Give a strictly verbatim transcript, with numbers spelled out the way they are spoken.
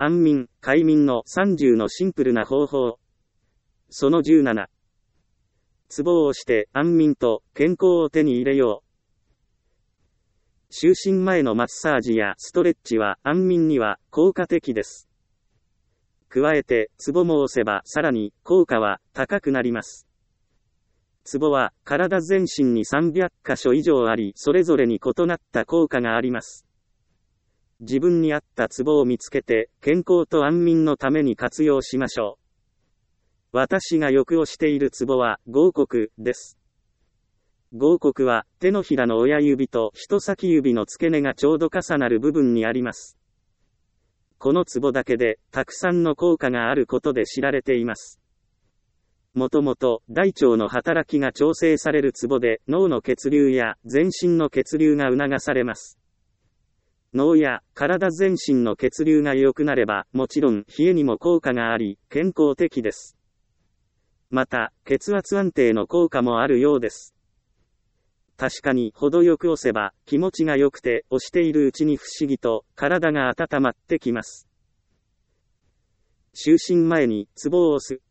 安眠、快眠のさんじゅうのシンプルな方法。そのじゅうなな。ツボを押して安眠と健康を手に入れよう。就寝前のマッサージやストレッチは安眠には効果的です。加えて、ツボも押せばさらに効果は高くなります。ツボは体全身にさんびゃっかしょ以上あり、それぞれに異なった効果があります。自分に合ったツボを見つけて、健康と安眠のために活用しましょう。私がよく押しているツボは、合谷です。合谷は、手のひらの親指と人先指の付け根がちょうど重なる部分にあります。このツボだけで、たくさんの効果があることで知られています。もともと、大腸の働きが調整されるツボで、脳の血流や全身の血流が促されます。脳や体全身の血流が良くなれば、もちろん冷えにも効果があり、健康的です。また、血圧安定の効果もあるようです。確かに、程よく押せば、気持ちが良くて、押しているうちに不思議と、体が温まってきます。就寝前に、ツボを押す。